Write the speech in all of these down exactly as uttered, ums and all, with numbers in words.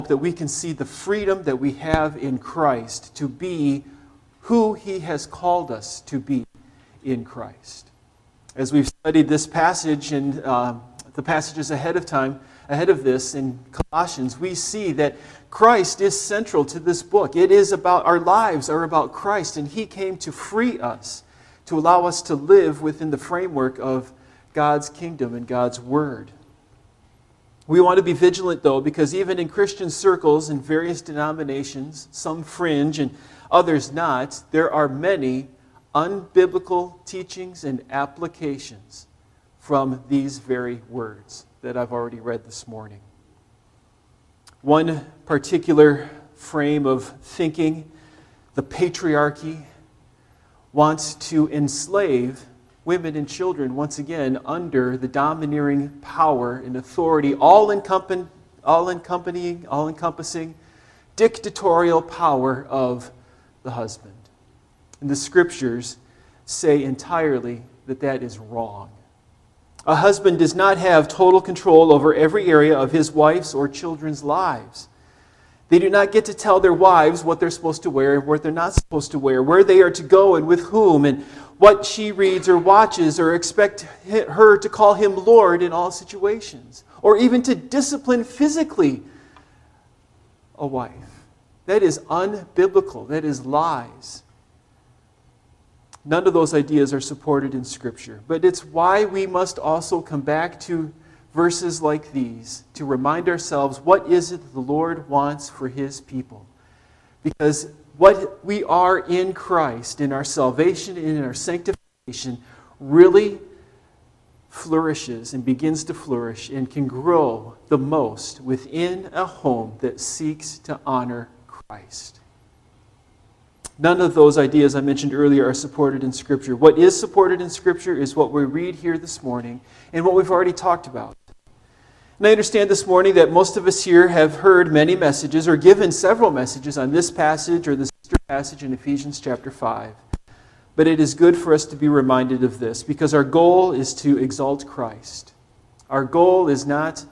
that we can see the freedom that we have in Christ to be who He has called us to be in Christ. As we've studied this passage and uh, the passages ahead of time, ahead of this in Colossians, we see that Christ is central to this book. It is about, our lives are about Christ, and He came to free us, to allow us to live within the framework of God's kingdom and God's Word. We want to be vigilant, though, because even in Christian circles in various denominations, some fringe and others not, there are many unbiblical teachings and applications from these very words that I've already read this morning. One particular frame of thinking, the patriarchy, wants to enslave women and children once again under the domineering power and authority, all-encompassing, all-encompassing, all-encompassing dictatorial power of the husband. And the Scriptures say entirely that that is wrong. A husband does not have total control over every area of his wife's or children's lives. They do not get to tell their wives what they're supposed to wear and what they're not supposed to wear, where they are to go and with whom, and what she reads or watches, or expect her to call him Lord in all situations, or even to discipline physically a wife. That is unbiblical. That is lies. None of those ideas are supported in Scripture. But it's why we must also come back to verses like these to remind ourselves what is it the Lord wants for His people. Because what we are in Christ, in our salvation and in our sanctification, really flourishes and begins to flourish and can grow the most within a home that seeks to honor Christ. None of those ideas I mentioned earlier are supported in Scripture. What is supported in Scripture is what we read here this morning and what we've already talked about. And I understand this morning that most of us here have heard many messages or given several messages on this passage or the sister passage in Ephesians chapter five. But it is good for us to be reminded of this because our goal is to exalt Christ. Our goal is not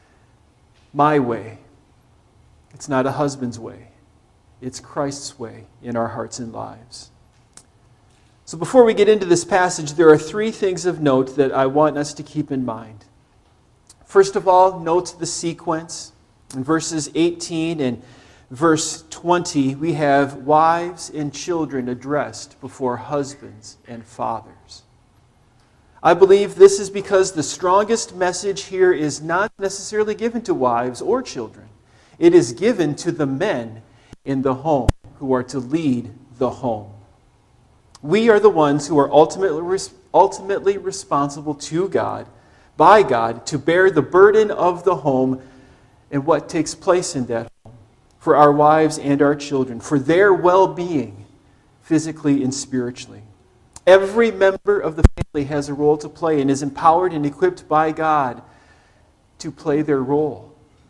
my way. It's not a husband's way. It's Christ's way in our hearts and lives. So before we get into this passage, there are three things of note that I want us to keep in mind. First of all, note the sequence. In verses eighteen and verse twenty, we have wives and children addressed before husbands and fathers. I believe this is because the strongest message here is not necessarily given to wives or children. It is given to the men in the home who are to lead the home. We are the ones who are ultimately, ultimately responsible to God, by God, to bear the burden of the home and what takes place in that home for our wives and our children, for their well-being, physically and spiritually. Every member of the family has a role to play and is empowered and equipped by God to play their role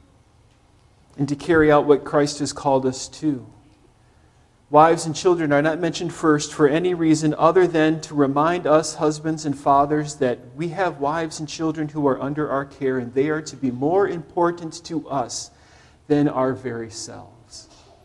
and to carry out what Christ has called us to. Wives and children are not mentioned first for any reason other than to remind us husbands and fathers that we have wives and children who are under our care and they are to be more important to us than our very selves.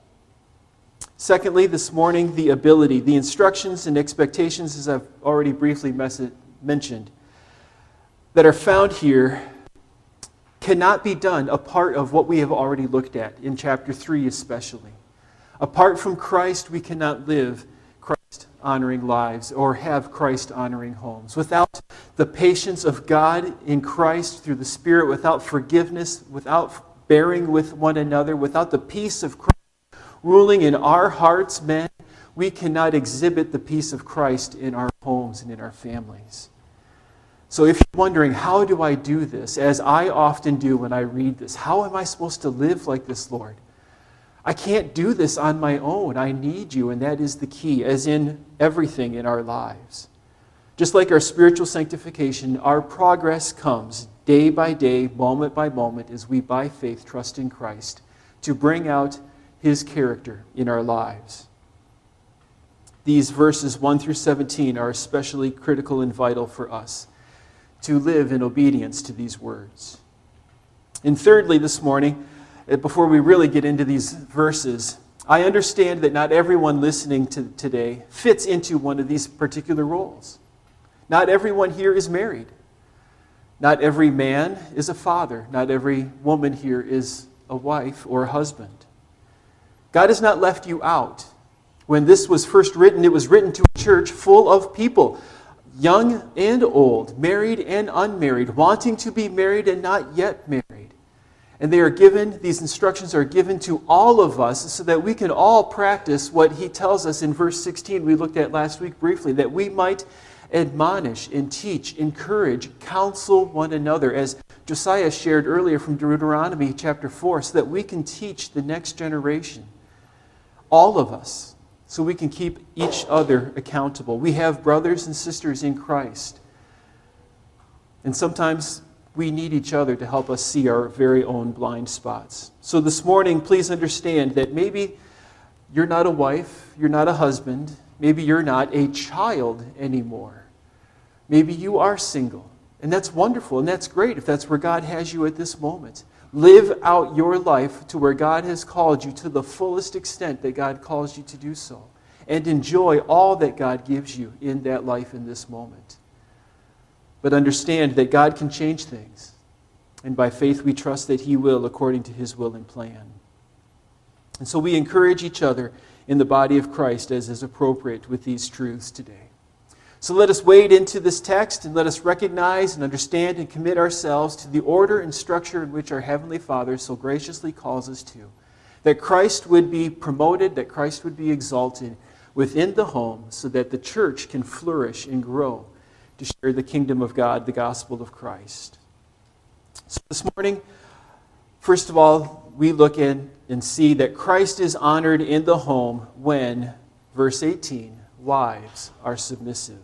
Secondly, this morning, the ability, the instructions and expectations, as I've already briefly mes- mentioned, that are found here cannot be done apart of what we have already looked at in chapter three especially. Apart from Christ, we cannot live Christ-honoring lives or have Christ-honoring homes. Without the patience of God in Christ through the Spirit, without forgiveness, without bearing with one another, without the peace of Christ ruling in our hearts, men, we cannot exhibit the peace of Christ in our homes and in our families. So if you're wondering, how do I do this, as I often do when I read this, how am I supposed to live like this, Lord? I can't do this on my own. I need you, and that is the key, as in everything in our lives. Just like our spiritual sanctification, our progress comes day by day, moment by moment, as we by faith trust in Christ to bring out His character in our lives. These verses one through seventeen are especially critical and vital for us to live in obedience to these words. And thirdly, this morning, uh, before we really get into these verses, I understand that not everyone listening to today fits into one of these particular roles. Not everyone here is married. Not every man is a father. Not every woman here is a wife or a husband. God has not left you out. When this was first written, it was written to a church full of people, young and old, married and unmarried, wanting to be married and not yet married. And they are given, these instructions are given to all of us so that we can all practice what he tells us in verse sixteen we looked at last week briefly, that we might admonish and teach, encourage, counsel one another, as Josiah shared earlier from Deuteronomy chapter four, so that we can teach the next generation, all of us, so we can keep each other accountable. We have brothers and sisters in Christ. And sometimes we need each other to help us see our very own blind spots. So this morning, please understand that maybe you're not a wife, you're not a husband, maybe you're not a child anymore. Maybe you are single. And that's wonderful, and that's great if that's where God has you at this moment. Live out your life to where God has called you to the fullest extent that God calls you to do so. And enjoy all that God gives you in that life in this moment. But understand that God can change things. And by faith we trust that he will according to his will and plan. And so we encourage each other in the body of Christ as is appropriate with these truths today. So let us wade into this text and let us recognize and understand and commit ourselves to the order and structure in which our Heavenly Father so graciously calls us to. That Christ would be promoted, that Christ would be exalted within the home so that the church can flourish and grow to share the kingdom of God, the gospel of Christ. So this morning, first of all, we look in and see that Christ is honored in the home when, verse eighteen, wives are submissive.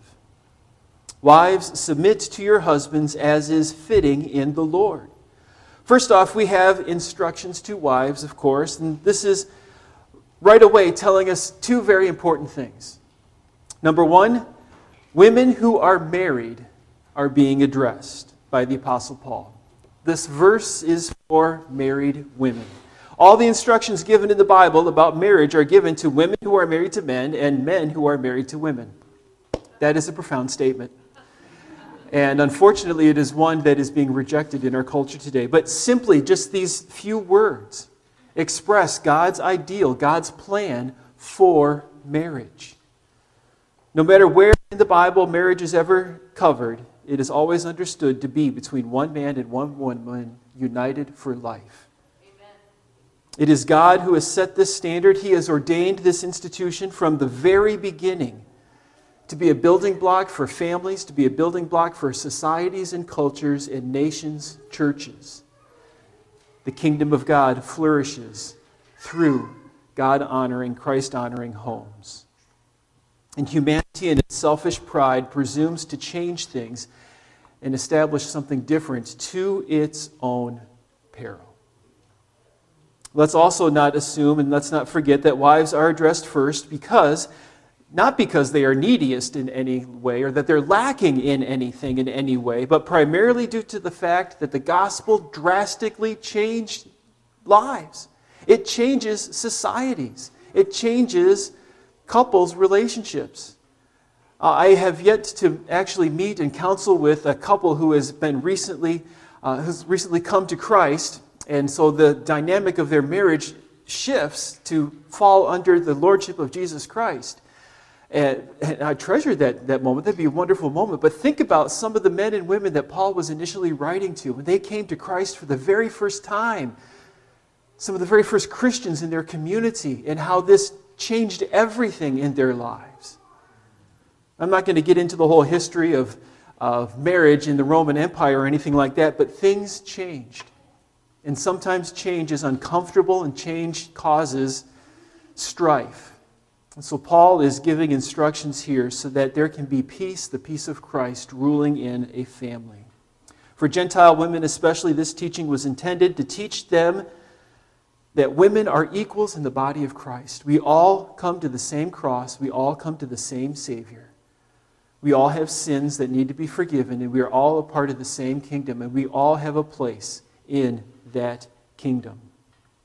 Wives, submit to your husbands as is fitting in the Lord. First off, we have instructions to wives, of course, and this is right away telling us two very important things. Number one, women who are married are being addressed by the Apostle Paul. This verse is for married women. All the instructions given in the Bible about marriage are given to women who are married to men and men who are married to women. That is a profound statement. And unfortunately, it is one that is being rejected in our culture today. But simply just these few words express God's ideal, God's plan for marriage. No matter where in the Bible marriage is ever covered, it is always understood to be between one man and one woman united for life. Amen. It is God who has set this standard. He has ordained this institution from the very beginning to be a building block for families, to be a building block for societies and cultures and nations, churches. The kingdom of God flourishes through God-honoring, Christ-honoring homes. And humanity in its selfish pride presumes to change things and establish something different to its own peril. Let's also not assume and let's not forget that wives are addressed first because, not because they are neediest in any way or that they're lacking in anything in any way, but primarily due to the fact that the gospel drastically changed lives. It changes societies. It changes couples' relationships. Uh, I have yet to actually meet and counsel with a couple who has been recently, uh, who's recently come to Christ, and so the dynamic of their marriage shifts to fall under the lordship of Jesus Christ. And, and I treasure that, that moment. That'd be a wonderful moment. But think about some of the men and women that Paul was initially writing to when they came to Christ for the very first time. Some of the very first Christians in their community and how this changed everything in their lives. I'm not going to get into the whole history of, of marriage in the Roman Empire or anything like that, but things changed. And sometimes change is uncomfortable and change causes strife. And so Paul is giving instructions here so that there can be peace, the peace of Christ, ruling in a family. For Gentile women especially, this teaching was intended to teach them that women are equals in the body of Christ. We all come to the same cross. We all come to the same Savior. We all have sins that need to be forgiven, and we are all a part of the same kingdom, and we all have a place in that kingdom.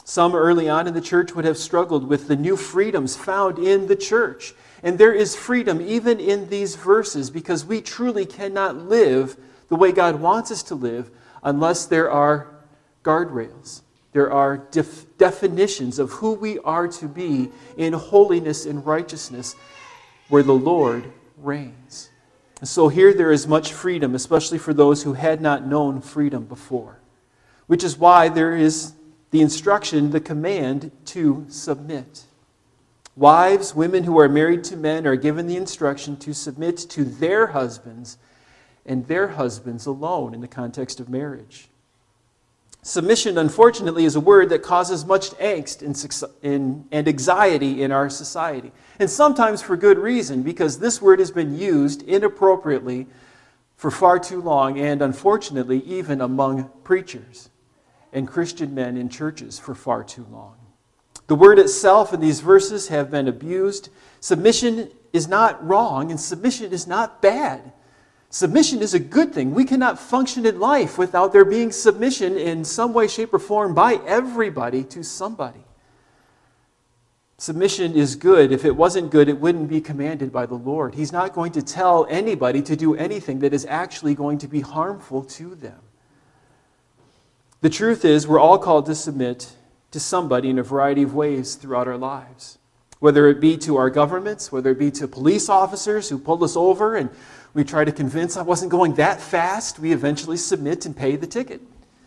Some early on in the church would have struggled with the new freedoms found in the church. And there is freedom even in these verses, because we truly cannot live the way God wants us to live unless there are guardrails. There are def- definitions of who we are to be in holiness and righteousness where the Lord reigns. And so here there is much freedom, especially for those who had not known freedom before, which is why there is the instruction, the command to submit. Wives, women who are married to men, are given the instruction to submit to their husbands and their husbands alone in the context of marriage. Submission, unfortunately, is a word that causes much angst and anxiety in our society. And sometimes for good reason, because this word has been used inappropriately for far too long, and unfortunately, even among preachers and Christian men in churches for far too long. The word itself in these verses have been abused. Submission is not wrong, and submission is not bad. Submission is a good thing. We cannot function in life without there being submission in some way, shape, or form by everybody to somebody. Submission is good. If it wasn't good, it wouldn't be commanded by the Lord. He's not going to tell anybody to do anything that is actually going to be harmful to them. The truth is, we're all called to submit to somebody in a variety of ways throughout our lives. Whether it be to our governments, whether it be to police officers who pulled us over and we try to convince I wasn't going that fast, we eventually submit and pay the ticket.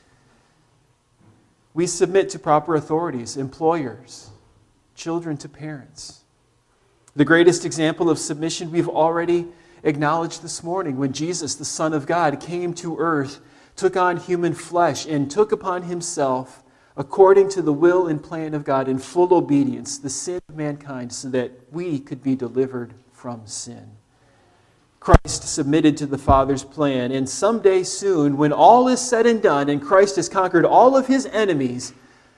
We submit to proper authorities, employers, children to parents. The greatest example of submission we've already acknowledged this morning, when Jesus, the Son of God, came to earth, took on human flesh, and took upon himself, according to the will and plan of God, in full obedience, the sin of mankind, so that we could be delivered from sin. Christ submitted to the Father's plan, and someday soon, when all is said and done, and Christ has conquered all of his enemies,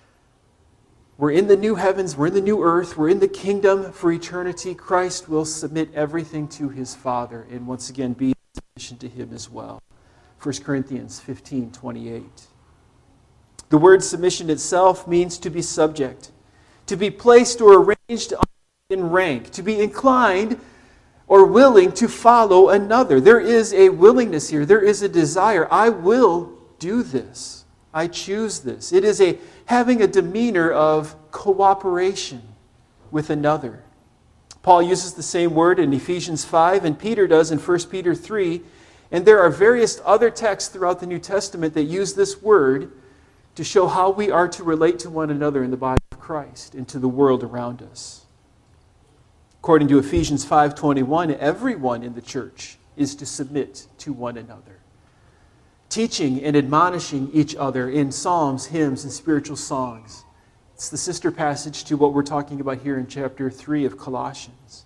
we're in the new heavens, we're in the new earth, we're in the kingdom for eternity. Christ will submit everything to his Father, and once again be in submission to him as well. First Corinthians fifteen twenty-eight. The word submission itself means to be subject, to be placed or arranged in rank, to be inclined or willing to follow another. There is a willingness here. There is a desire. I will do this. I choose this. It is a having a demeanor of cooperation with another. Paul uses the same word in Ephesians five, and Peter does in First Peter three. And there are various other texts throughout the New Testament that use this word to show how we are to relate to one another in the body of Christ and to the world around us. According to Ephesians five twenty-one, everyone in the church is to submit to one another, teaching and admonishing each other in psalms, hymns, and spiritual songs. It's the sister passage to what we're talking about here in chapter three of Colossians.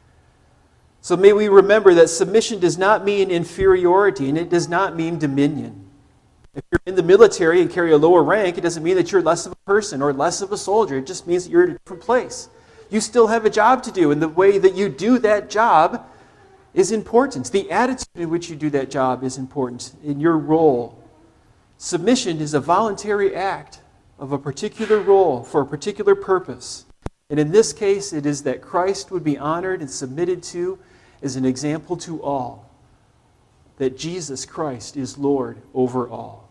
So may we remember that submission does not mean inferiority, and it does not mean dominion. If you're in the military and carry a lower rank, it doesn't mean that you're less of a person or less of a soldier. It just means that you're in a different place. You still have a job to do, and the way that you do that job is important. The attitude in which you do that job is important in your role. Submission is a voluntary act of a particular role for a particular purpose. And in this case, it is that Christ would be honored and submitted to as an example to all, that Jesus Christ is Lord over all.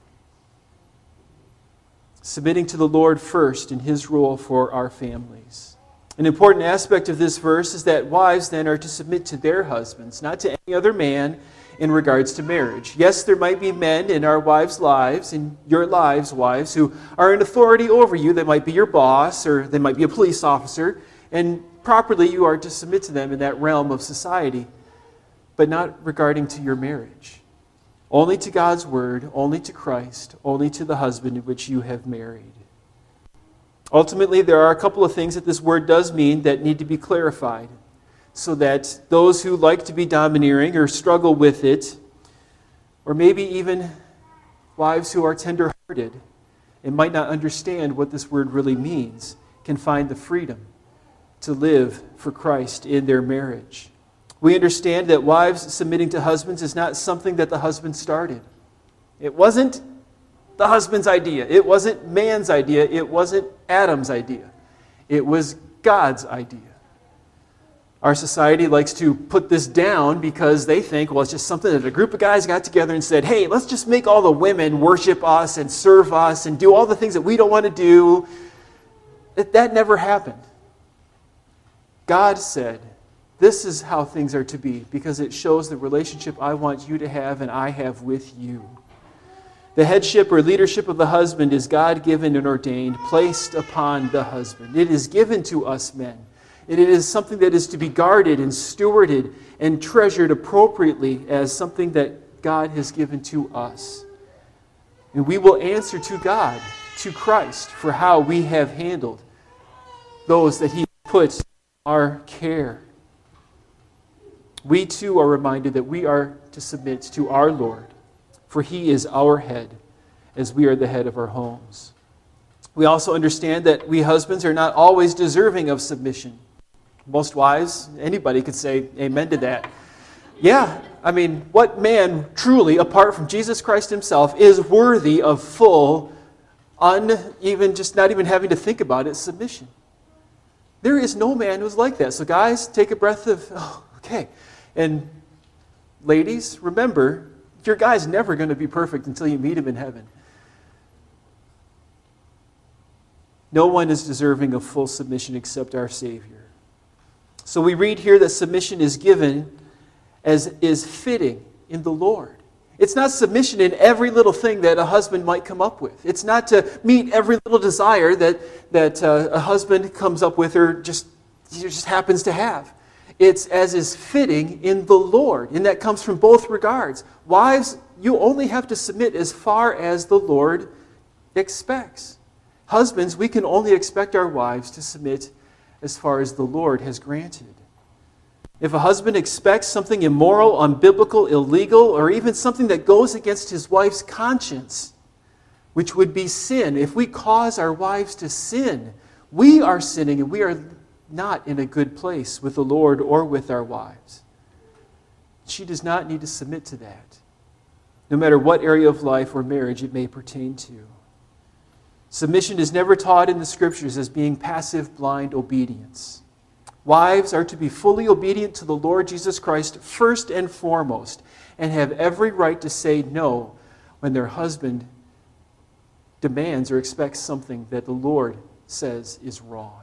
Submitting to the Lord first in his role for our families. An important aspect of this verse is that wives then are to submit to their husbands, not to any other man in regards to marriage. Yes, there might be men in our wives' lives, in your lives, wives, who are in authority over you. They might be your boss, or they might be a police officer, and properly you are to submit to them in that realm of society, but not regarding to your marriage. Only to God's word, only to Christ, only to the husband in which you have married. Ultimately, there are a couple of things that this word does mean that need to be clarified, so that those who like to be domineering or struggle with it, or maybe even wives who are tender-hearted and might not understand what this word really means, can find the freedom to live for Christ in their marriage. We understand that wives submitting to husbands is not something that the husband started. It wasn't the husband's idea. It wasn't man's idea. It wasn't Adam's idea. It was God's idea. Our society likes to put this down because they think, well, it's just something that a group of guys got together and said, hey, let's just make all the women worship us and serve us and do all the things that we don't want to do. That, that never happened. God said, this is how things are to be because it shows the relationship I want you to have and I have with you. The headship or leadership of the husband is God-given and ordained, placed upon the husband. It is given to us men. And it is something that is to be guarded and stewarded and treasured appropriately as something that God has given to us. And we will answer to God, to Christ, for how we have handled those that He puts in our care. We too are reminded that we are to submit to our Lord, for He is our head, as we are the head of our homes. We also understand that we husbands are not always deserving of submission. Most wives, anybody could say amen to that. Yeah, I mean, what man truly, apart from Jesus Christ Himself, is worthy of full, un, even just not even having to think about it, submission? There is no man who's like that. So guys, take a breath of, oh, okay. And ladies, remember, your guy's never going to be perfect until you meet him in heaven. No one is deserving of full submission except our Savior. So we read here that submission is given as is fitting in the Lord. It's not submission in every little thing that a husband might come up with. It's not to meet every little desire that, that uh, a husband comes up with or just, just happens to have. It's as is fitting in the Lord. And that comes from both regards. Wives, you only have to submit as far as the Lord expects. Husbands, we can only expect our wives to submit as far as the Lord has granted. If a husband expects something immoral, unbiblical, illegal, or even something that goes against his wife's conscience, which would be sin, if we cause our wives to sin, we are sinning and we are not in a good place with the Lord or with our wives. She does not need to submit to that, no matter what area of life or marriage it may pertain to. Submission is never taught in the Scriptures as being passive, blind obedience. Wives are to be fully obedient to the Lord Jesus Christ first and foremost, and have every right to say no when their husband demands or expects something that the Lord says is wrong.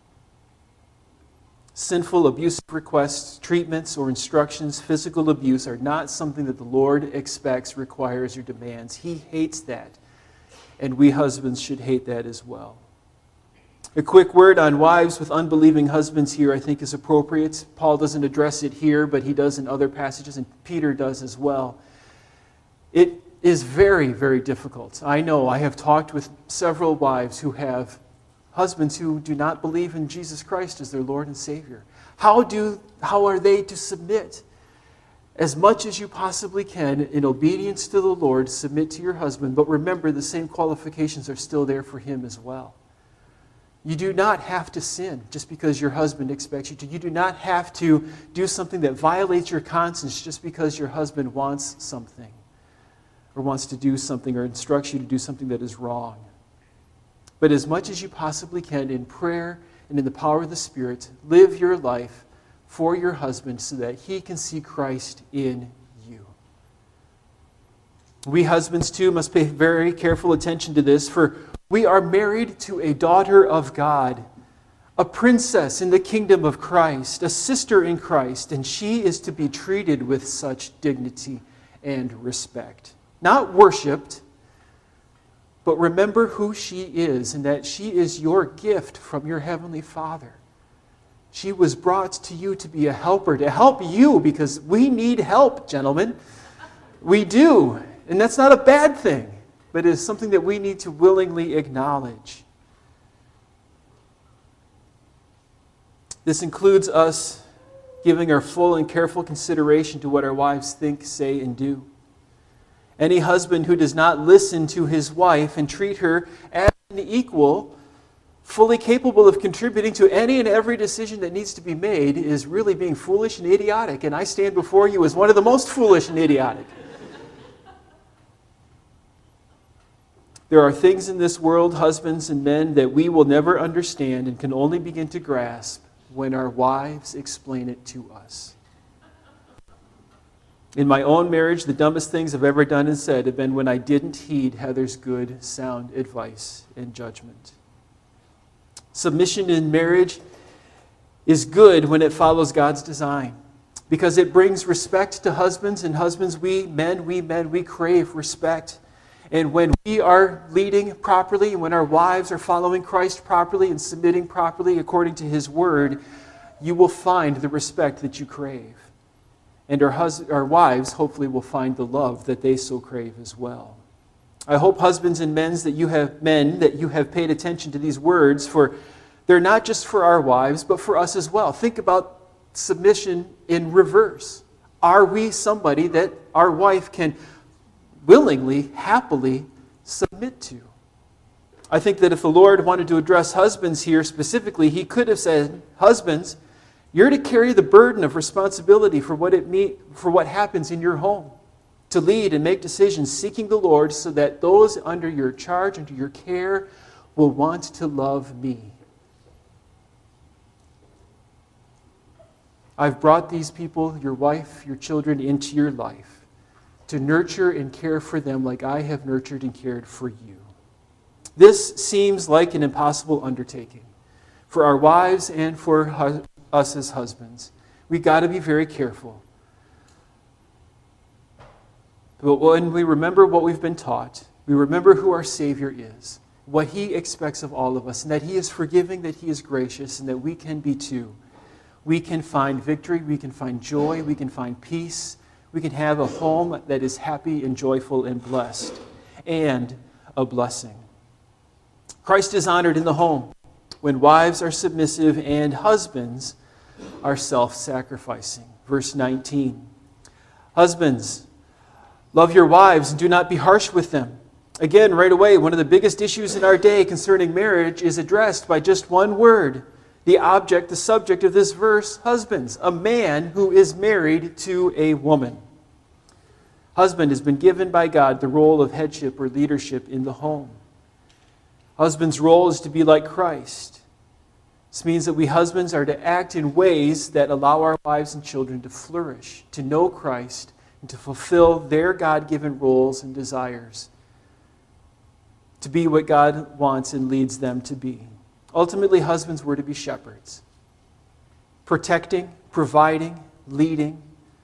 Sinful, abusive requests, treatments, or instructions, physical abuse are not something that the Lord expects, requires, or demands. He hates that. And we husbands should hate that as well. A quick word on wives with unbelieving husbands here I think is appropriate. Paul doesn't address it here, but he does in other passages, and Peter does as well. It is very, very difficult. I know I have talked with several wives who have husbands who do not believe in Jesus Christ as their Lord and Savior. How do, how are they to submit? As much as you possibly can, in obedience to the Lord, submit to your husband, but remember the same qualifications are still there for him as well. You do not have to sin just because your husband expects you to. You do not have to do something that violates your conscience just because your husband wants something or wants to do something or instructs you to do something that is wrong. But as much as you possibly can, in prayer and in the power of the Spirit, live your life for your husband so that he can see Christ in you. We husbands, too, must pay very careful attention to this, for we are married to a daughter of God, a princess in the kingdom of Christ, a sister in Christ, and she is to be treated with such dignity and respect. Not worshipped, but remember who she is, and that she is your gift from your Heavenly Father. She was brought to you to be a helper, to help you, because we need help, gentlemen. We do. And that's not a bad thing, but it is something that we need to willingly acknowledge. This includes us giving our full and careful consideration to what our wives think, say, and do. Any husband who does not listen to his wife and treat her as an equal, fully capable of contributing to any and every decision that needs to be made, is really being foolish and idiotic. And I stand before you as one of the most foolish and idiotic. There are things in this world, husbands and men, that we will never understand and can only begin to grasp when our wives explain it to us. In my own marriage, the dumbest things I've ever done and said have been when I didn't heed Heather's good, sound advice and judgment. Submission in marriage is good when it follows God's design, because it brings respect to husbands, and husbands, we men, we men, we crave respect. And when we are leading properly, when our wives are following Christ properly and submitting properly according to His Word, you will find the respect that you crave. And our, hus- our wives hopefully will find the love that they so crave as well. I hope husbands and men that you have men that you have paid attention to these words, for they're not just for our wives, but for us as well. Think about submission in reverse. Are we somebody that our wife can willingly, happily submit to? I think that if the Lord wanted to address husbands here specifically, He could have said, husbands, you're to carry the burden of responsibility for what it mean, for what happens in your home, to lead and make decisions seeking the Lord so that those under your charge, under your care, will want to love me. I've brought these people, your wife, your children, into your life to nurture and care for them like I have nurtured and cared for you. This seems like an impossible undertaking for our wives and for hu- us as husbands. We've got to be very careful. But when we remember what we've been taught, we remember who our Savior is, what He expects of all of us, and that He is forgiving, that He is gracious, and that we can be too. We can find victory, we can find joy, we can find peace, we can have a home that is happy and joyful and blessed, and a blessing. Christ is honored in the home when wives are submissive and husbands are self-sacrificing. Verse nineteen. Husbands, love your wives and do not be harsh with them. Again, right away, one of the biggest issues in our day concerning marriage is addressed by just one word. The object, the subject of this verse, husbands, a man who is married to a woman. Husband has been given by God the role of headship or leadership in the home. Husband's role is to be like Christ. This means that we husbands are to act in ways that allow our wives and children to flourish, to know Christ, and to fulfill their God-given roles and desires, to be what God wants and leads them to be. Ultimately, husbands were to be shepherds, protecting, providing, leading.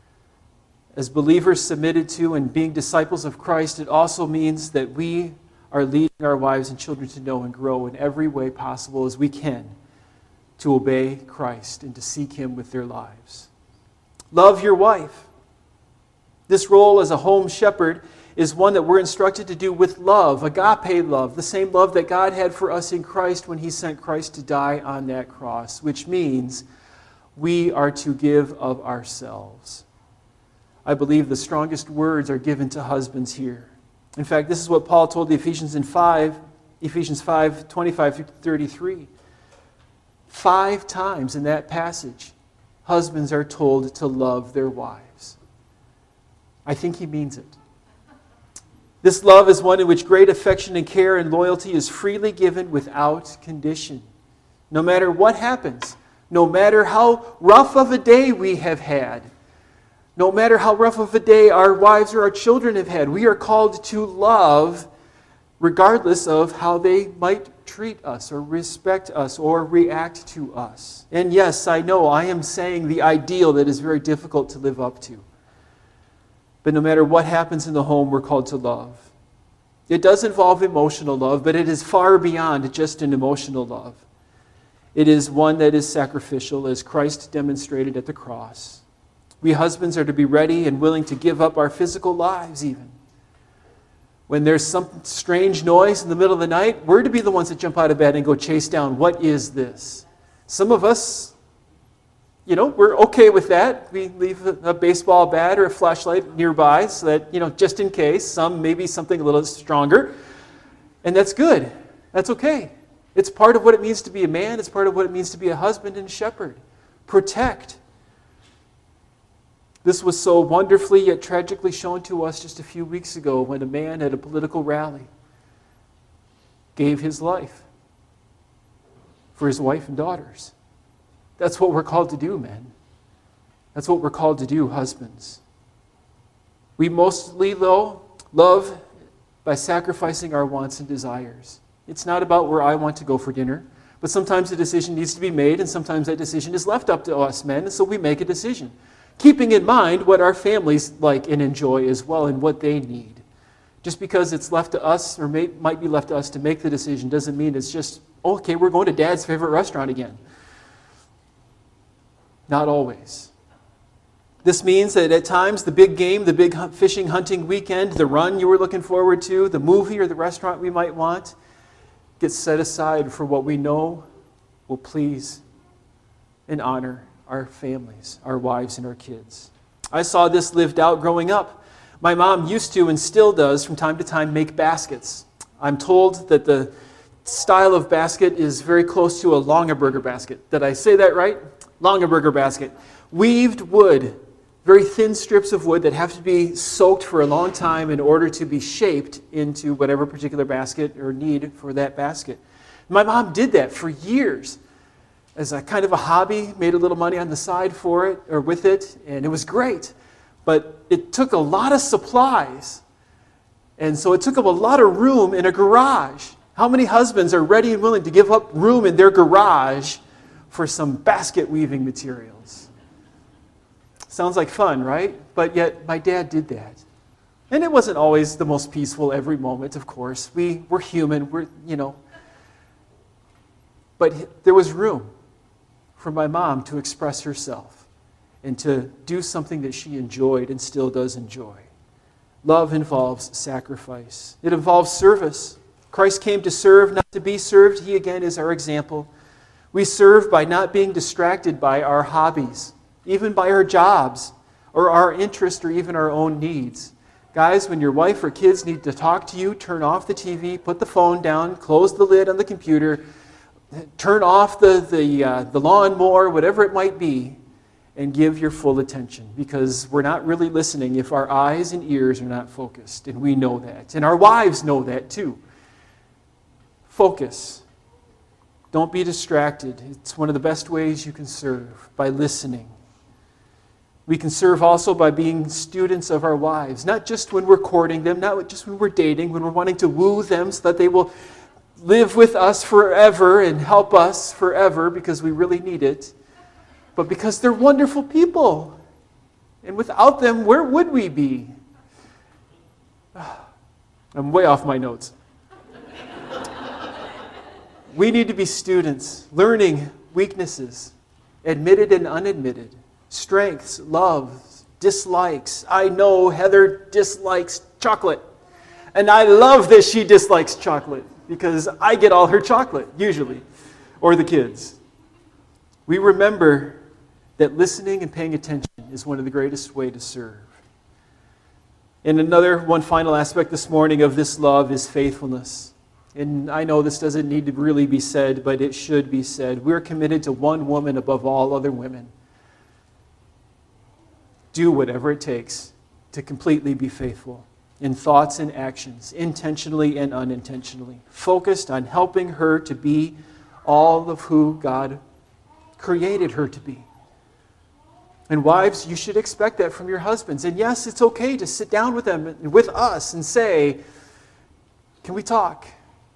As believers submitted to and being disciples of Christ, it also means that we are leading our wives and children to know and grow in every way possible as we can to obey Christ and to seek Him with their lives. Love your wife. This role as a home shepherd is one that we're instructed to do with love, agape love, the same love that God had for us in Christ when He sent Christ to die on that cross, which means we are to give of ourselves. I believe the strongest words are given to husbands here. In fact, this is what Paul told the Ephesians in five, Ephesians five, twenty-five through thirty-three. Five times in that passage, husbands are told to love their wives. I think he means it. This love is one in which great affection and care and loyalty is freely given without condition. No matter what happens, no matter how rough of a day we have had, no matter how rough of a day our wives or our children have had, we are called to love regardless of how they might treat us or respect us or react to us. And yes, I know I am saying the ideal that is very difficult to live up to. But no matter what happens in the home, we're called to love. It does involve emotional love, but it is far beyond just an emotional love. It is one that is sacrificial, as Christ demonstrated at the cross. We husbands are to be ready and willing to give up our physical lives even. When there's some strange noise in the middle of the night, we're to be the ones that jump out of bed and go chase down, what is this? Some of us, you know, we're okay with that. We leave a baseball bat or a flashlight nearby so that, you know, just in case, some maybe something a little stronger. And that's good. That's okay. It's part of what it means to be a man. It's part of what it means to be a husband and a shepherd. Protect. This was so wonderfully yet tragically shown to us just a few weeks ago when a man at a political rally gave his life for his wife and daughters. That's what we're called to do, men. That's what we're called to do, husbands. We mostly, though, love by sacrificing our wants and desires. It's not about where I want to go for dinner, but sometimes a decision needs to be made, and sometimes that decision is left up to us men, and so we make a decision, keeping in mind what our families like and enjoy as well and what they need. Just because it's left to us, or may, might be left to us to make the decision, doesn't mean it's just, okay, we're going to Dad's favorite restaurant again. Not always. This means that at times the big game, the big fishing hunting weekend, the run you were looking forward to, the movie or the restaurant we might want, gets set aside for what we know will please and honor our families, our wives and our kids. I saw this lived out growing up. My mom used to and still does from time to time make baskets. I'm told that the style of basket is very close to a Longaberger basket. Did I say that right? Longaberger basket. Weaved wood, very thin strips of wood that have to be soaked for a long time in order to be shaped into whatever particular basket or need for that basket. My mom did that for years as a kind of a hobby, made a little money on the side for it or with it, and it was great. But it took a lot of supplies, and so it took up a lot of room in a garage. How many husbands are ready and willing to give up room in their garage for some basket weaving materials? Sounds like fun, right? But yet my dad did that. And it wasn't always the most peaceful every moment, of course. We, we're human, we're, you know. But there was room for my mom to express herself and to do something that she enjoyed and still does enjoy. Love involves sacrifice. It involves service. Christ came to serve, not to be served. He again is our example. We serve by not being distracted by our hobbies, even by our jobs, or our interest, or even our own needs. Guys, when your wife or kids need to talk to you, turn off the T V, put the phone down, close the lid on the computer, turn off the, the, uh, the lawnmower, whatever it might be, and give your full attention, because we're not really listening if our eyes and ears are not focused, and we know that. And our wives know that too. Focus. Don't be distracted. It's one of the best ways you can serve, by listening. We can serve also by being students of our wives, not just when we're courting them, not just when we're dating, when we're wanting to woo them so that they will live with us forever and help us forever because we really need it, but because they're wonderful people. And without them, where would we be? I'm way off my notes. We need to be students, learning weaknesses, admitted and unadmitted, strengths, loves, dislikes. I know Heather dislikes chocolate, and I love that she dislikes chocolate because I get all her chocolate, usually, or the kids. We remember that listening and paying attention is one of the greatest ways to serve. And another, one final aspect this morning of this love is faithfulness. And I know this doesn't need to really be said, but it should be said. We're committed to one woman above all other women. Do whatever it takes to completely be faithful in thoughts and actions, intentionally and unintentionally, focused on helping her to be all of who God created her to be. And wives, you should expect that from your husbands. And yes, it's okay to sit down with them, with us, and say, can we talk?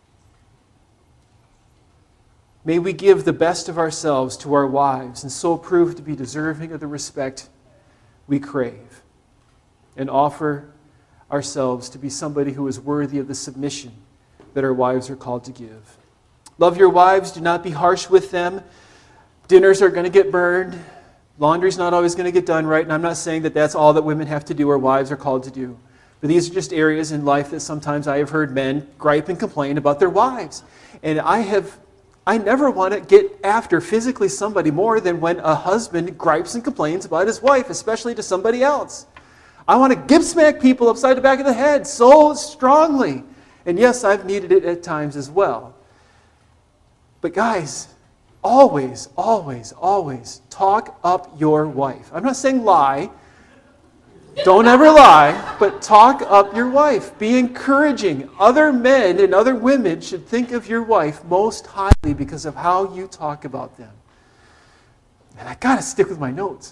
May we give the best of ourselves to our wives and so prove to be deserving of the respect we crave, and offer ourselves to be somebody who is worthy of the submission that our wives are called to give. Love your wives. Do not be harsh with them. Dinners are going to get burned. Laundry's not always going to get done right. And I'm not saying that that's all that women have to do or wives are called to do. But these are just areas in life that sometimes I have heard men gripe and complain about their wives. And I have, I never want to get after physically somebody more than when a husband gripes and complains about his wife, especially to somebody else. I want to give smack people upside the back of the head so strongly. And yes, I've needed it at times as well. But guys, always, always, always talk up your wife. I'm not saying lie. Don't ever lie, but talk up your wife. Be encouraging. Other men and other women should think of your wife most highly because of how you talk about them. And I gotta stick with my notes.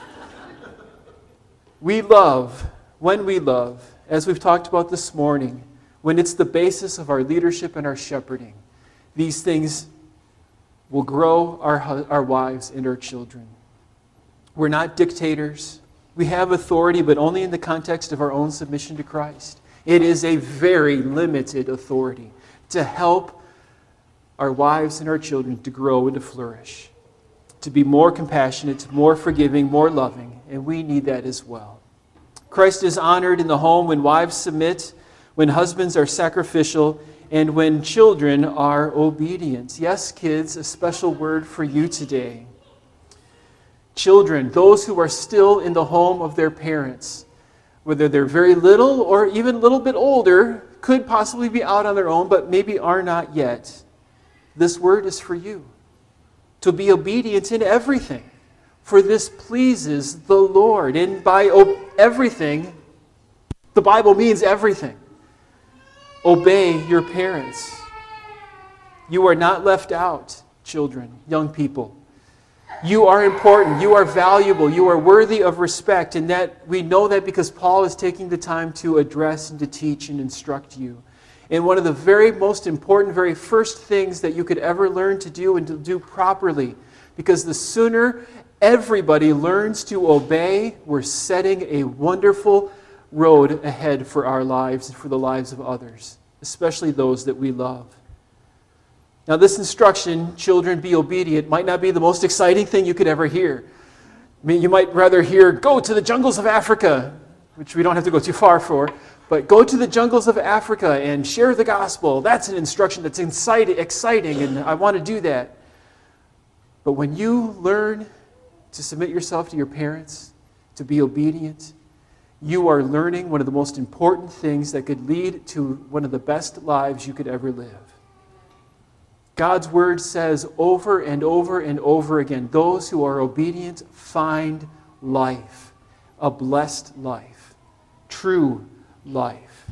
We love, when we love, as we've talked about this morning, when it's the basis of our leadership and our shepherding, these things will grow our, our wives and our children. We're not dictators. We have authority, but only in the context of our own submission to Christ. It is a very limited authority to help our wives and our children to grow and to flourish, to be more compassionate, more forgiving, more loving, and we need that as well. Christ is honored in the home when wives submit, when husbands are sacrificial, and when children are obedient. Yes, kids, a special word for you today. Children, those who are still in the home of their parents, whether they're very little or even a little bit older, could possibly be out on their own, but maybe are not yet. This word is for you. To be obedient in everything, for this pleases the Lord. And by o- everything, the Bible means everything. Obey your parents. You are not left out, children, young people. You are important. You are valuable. You are worthy of respect. And that we know that because Paul is taking the time to address and to teach and instruct you. And one of the very most important, very first things that you could ever learn to do and to do properly, because the sooner everybody learns to obey, we're setting a wonderful road ahead for our lives and for the lives of others, especially those that we love. Now, this instruction, children, be obedient, might not be the most exciting thing you could ever hear. I mean, you might rather hear, go to the jungles of Africa, which we don't have to go too far for, but go to the jungles of Africa and share the gospel. That's an instruction that's exciting, and I want to do that. But when you learn to submit yourself to your parents, to be obedient, you are learning one of the most important things that could lead to one of the best lives you could ever live. God's word says over and over and over again, those who are obedient find life, a blessed life, true life.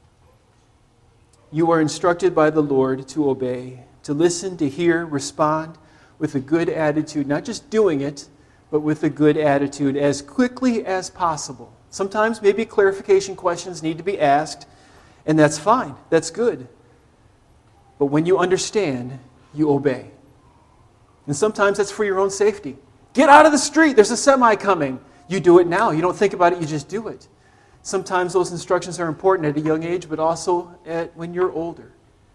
You are instructed by the Lord to obey, to listen, to hear, respond with a good attitude, not just doing it, but with a good attitude as quickly as possible. Sometimes maybe clarification questions need to be asked, and that's fine, that's good. But when you understand, you obey. And sometimes that's for your own safety. Get out of the street, there's a semi coming. You do it now. You don't think about it, you just do it. Sometimes those instructions are important at a young age, but also at when you're older.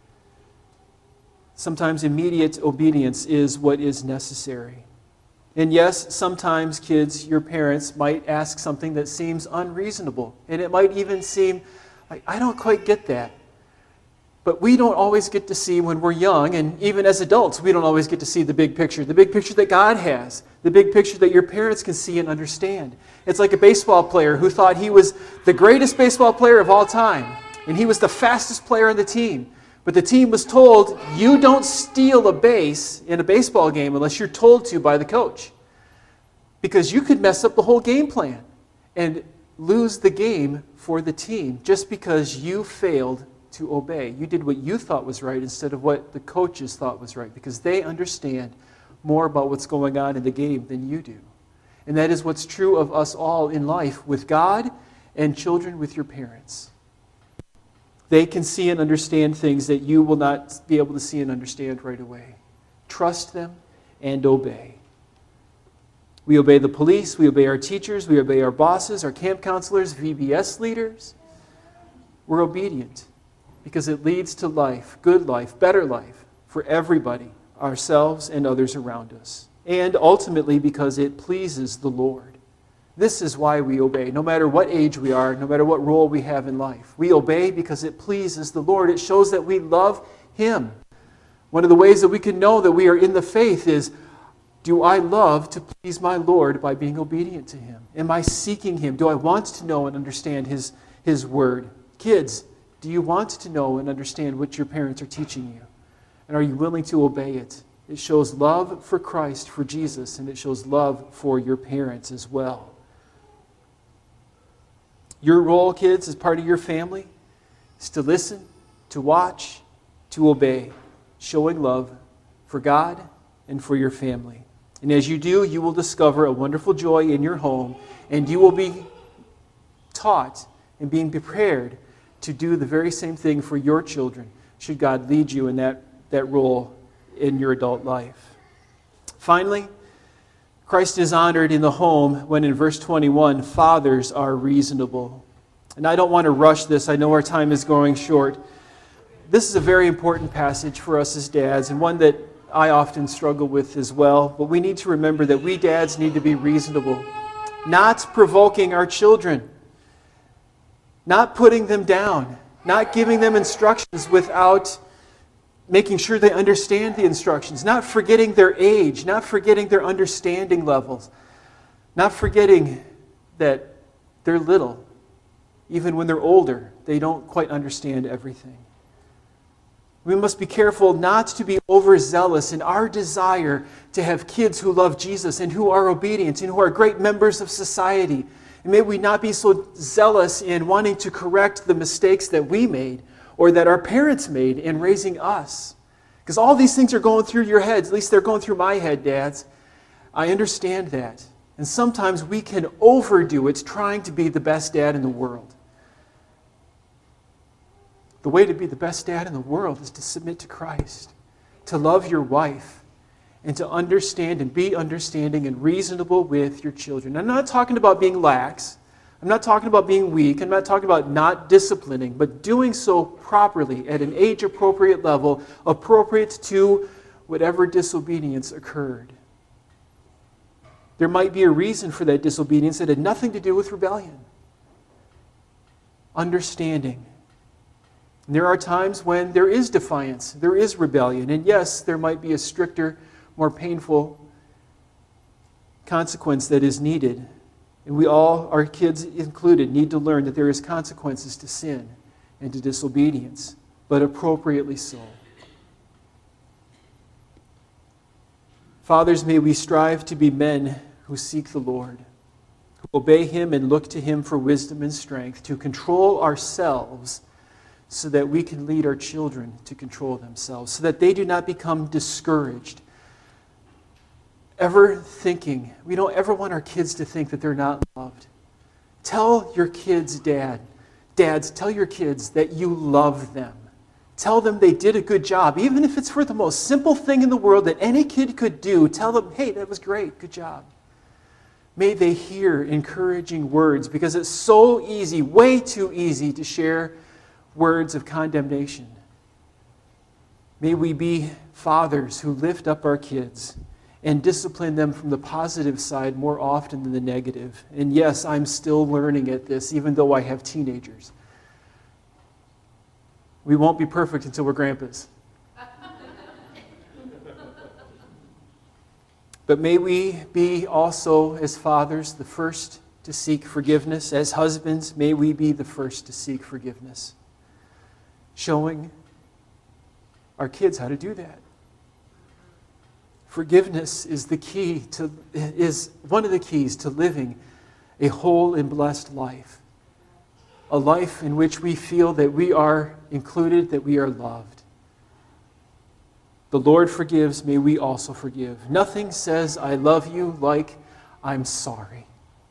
Sometimes immediate obedience is what is necessary. And yes, sometimes kids, your parents might ask something that seems unreasonable. And it might even seem like, I don't quite get that. But we don't always get to see when we're young, and even as adults, we don't always get to see the big picture, the big picture that God has, the big picture that your parents can see and understand. It's like a baseball player who thought he was the greatest baseball player of all time, and he was the fastest player on the team. But the team was told, you don't steal a base in a baseball game unless you're told to by the coach, because you could mess up the whole game plan and lose the game for the team just because you failed to obey. You did what you thought was right instead of what the coaches thought was right, because they understand more about what's going on in the game than you do. And that is what's true of us all in life with God and children with your parents. They can see and understand things that you will not be able to see and understand right away. Trust them and obey. We obey the police, we obey our teachers, we obey our bosses, our camp counselors, V B S leaders. We're obedient because it leads to life, good life, better life for everybody, ourselves and others around us. And ultimately because it pleases the Lord. This is why we obey, no matter what age we are, no matter what role we have in life. We obey because it pleases the Lord. It shows that we love Him. One of the ways that we can know that we are in the faith is, do I love to please my Lord by being obedient to Him? Am I seeking Him? Do I want to know and understand His, His Word? Kids, do you want to know and understand what your parents are teaching you? And are you willing to obey it? It shows love for Christ, for Jesus, and it shows love for your parents as well. Your role, kids, as part of your family, is to listen, to watch, to obey, showing love for God and for your family. And as you do, you will discover a wonderful joy in your home, and you will be taught and being prepared to do the very same thing for your children, should God lead you in that, that role in your adult life. Finally, Christ is honored in the home when in verse twenty-one, fathers are reasonable. And I don't want to rush this. I know our time is growing short. This is a very important passage for us as dads, and one that I often struggle with as well. But we need to remember that we dads need to be reasonable, not provoking our children, not putting them down, not giving them instructions without making sure they understand the instructions, not forgetting their age, not forgetting their understanding levels, not forgetting that they're little. Even when they're older, they don't quite understand everything. We must be careful not to be overzealous in our desire to have kids who love Jesus and who are obedient and who are great members of society. And may we not be so zealous in wanting to correct the mistakes that we made or that our parents made in raising us. Because all these things are going through your heads. At least they're going through my head, dads. I understand that. And sometimes we can overdo it trying to be the best dad in the world. The way to be the best dad in the world is to submit to Christ, to love your wife, and to understand and be understanding and reasonable with your children. I'm not talking about being lax. I'm not talking about being weak. I'm not talking about not disciplining, but doing so properly at an age-appropriate level, appropriate to whatever disobedience occurred. There might be a reason for that disobedience that had nothing to do with rebellion. Understanding. And there are times when there is defiance, there is rebellion, and yes, there might be a stricter, more painful consequence that is needed. And we all, our kids included, need to learn that there is consequences to sin and to disobedience, but appropriately so. Fathers, may we strive to be men who seek the Lord, who obey Him and look to Him for wisdom and strength, to control ourselves so that we can lead our children to control themselves, so that they do not become discouraged. Ever thinking, we don't ever want our kids to think that they're not loved. Tell your kids, dad, dads, tell your kids that you love them. Tell them they did a good job, even if it's for the most simple thing in the world that any kid could do. Tell them, hey, that was great, good job. May they hear encouraging words, because it's so easy, way too easy, to share words of condemnation. May we be fathers who lift up our kids and discipline them from the positive side more often than the negative. And yes, I'm still learning at this, even though I have teenagers. We won't be perfect until we're grandpas. But may we be also, as fathers, the first to seek forgiveness. As husbands, may we be the first to seek forgiveness, showing our kids how to do that. Forgiveness is the key to is one of the keys to living a whole and blessed life. A life in which we feel that we are included, that we are loved. The Lord forgives, may we also forgive. Nothing says I love you like I'm sorry.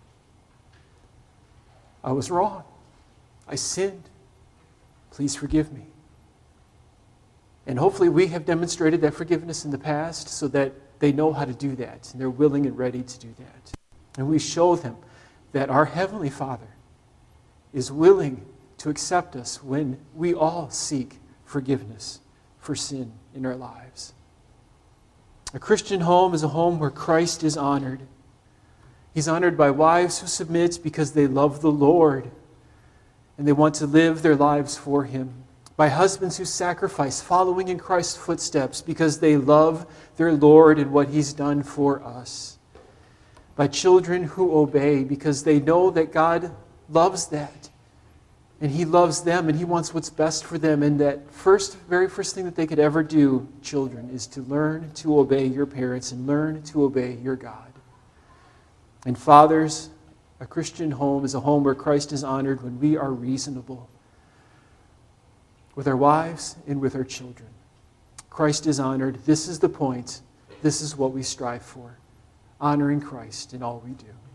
I was wrong. I sinned. Please forgive me. And hopefully we have demonstrated that forgiveness in the past so that they know how to do that, and they're willing and ready to do that. And we show them that our Heavenly Father is willing to accept us when we all seek forgiveness for sin in our lives. A Christian home is a home where Christ is honored. He's honored by wives who submit because they love the Lord and they want to live their lives for Him. By husbands who sacrifice, following in Christ's footsteps because they love their Lord and what He's done for us. By children who obey because they know that God loves that. And He loves them and He wants what's best for them. And that first, very first thing that they could ever do, children, is to learn to obey your parents and learn to obey your God. And fathers, A Christian home is a home where Christ is honored when we are reasonable with our wives and with our children. Christ is honored. This is the point. This is what we strive for, honoring Christ in all we do.